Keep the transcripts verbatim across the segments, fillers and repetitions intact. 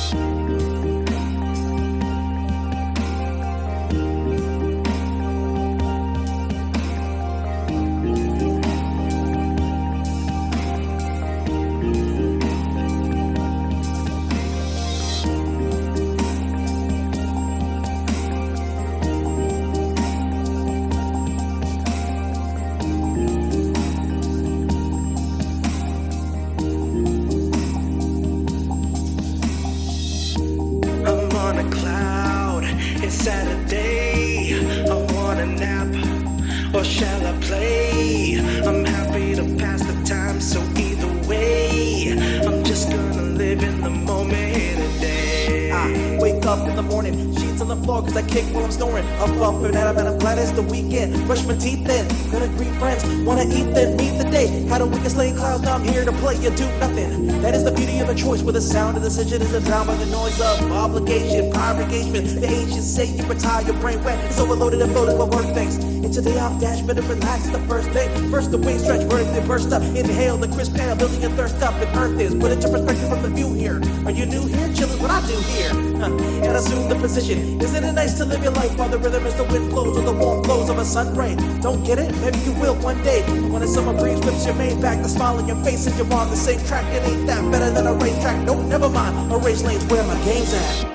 Saturday, I want a nap, or shall I play? I'm happy to pass the time, so either way, I'm just gonna live in the moment here today. I wake up in the morning, sheets on the floor cause I kick while I'm snoring. Up, up and at 'em and I'm glad it's the weekend. Brush my teeth in, gonna greet friends, wanna eat then meet the day. Had a week of slaying clouds, now I'm here to play and do nothing. That is the beauty of a choice, where the sound of decision is drowned by the noise of obligation, prior engagement. The ancients say you retire, your brain wet, it's overloaded and floated with work things. It's a day off dash, better relax the first day. First the wings stretch, vertically burst up, inhale the crisp air, building a thirst up, and earth is. Put into perspective from the view here. Are you new here? Chillin' what I do here. Huh. And assume the position. Isn't it nice to live your life while the rhythm is the wind blows or the warm glows of a sun ray? Don't get it? Maybe you will one day. When a summer breeze whips your mane back, the smile on your face and you're on the same track. It ain't that better than a racetrack. Nope, never mind. A race lane's where my game's at.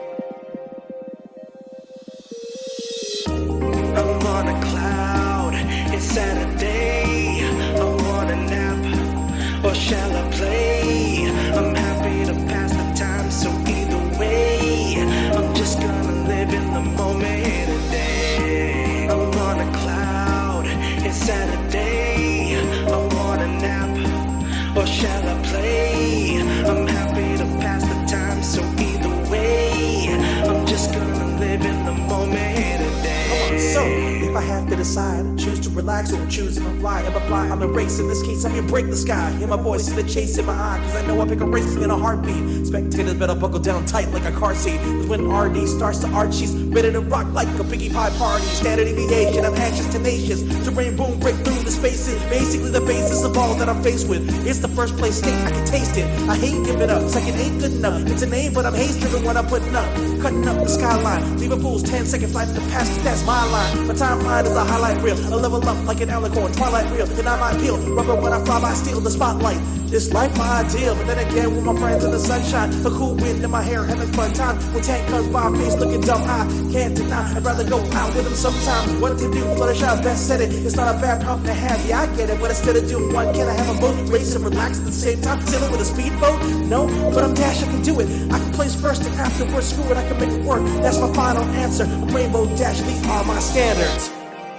I'm on a cloud, it's Saturday, I want a nap, or shall I play? I'm happy to pass the time, so either way, I'm just gonna live in the moment here today. I'm on a cloud, it's Saturday, I want a nap, or shall I play? I'm happy to pass the time, so either way, I'm just gonna live in the moment here today. So, if I have to decide, choose to relax or choose to fly, ever fly, I'm a race. In this case, I'm gonna break the sky. Hear my voice, see the chase in my eye, cause I know I pick a race in a heartbeat. Spectators better buckle down tight like a car seat, cause when R D starts to arch, she's ready to rock like a Biggie Pie party. Standard deviation, I'm anxious, tenacious, to rain boom, break through the spaces. Basically the basis of all that I'm faced with. It's the first place state, I can taste it. I hate giving up, second ain't good enough. It's a name, but I'm haste driven when I'm putting up. Cutting up the skyline, leaving fools ten second flight to pass, that's my line. My timeline is a highlight reel, a level up like an alicorn, twilight reel. And I might peel, rubber when I fly by, steal the spotlight. This life my ideal, but then again with my friends in the sunshine, a cool wind in my hair, having fun time. When tank comes by, face looking dumb, I can't deny. I'd rather go out with them sometimes. What to do? Flourish out, best said it. It's not a bad problem to have. Yeah, I get it. But instead of doing one, can I have a boat race and relax at the same time? Sailing with a speedboat? No, but I'm Dash. I can do it. I can place first and afterwards. Screw it. I can make it work. That's my final answer. I'm Rainbow Dash. These are my standards.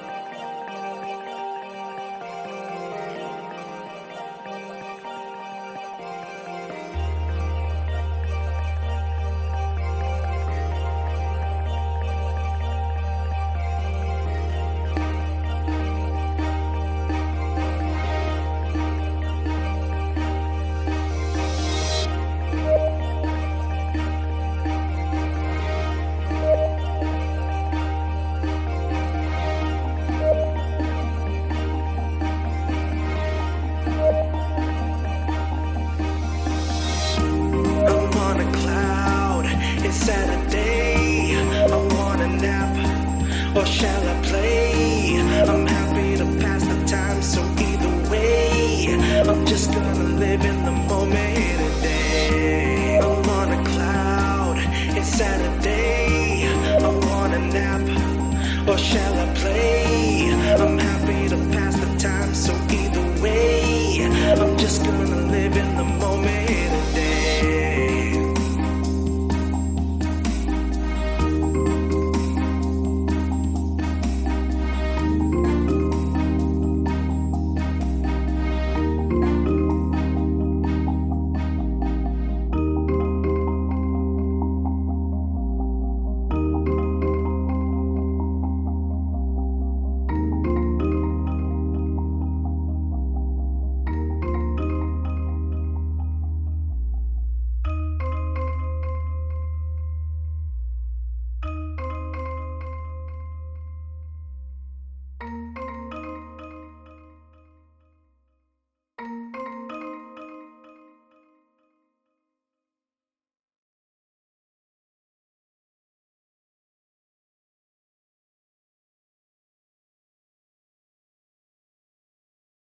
Saturday, I want a nap, or shall I play? I'm happy to pass the time, so either way, I'm just gonna live in the moment here today. I'm on a cloud, it's Saturday, I want a nap, or shall I play? I'm happy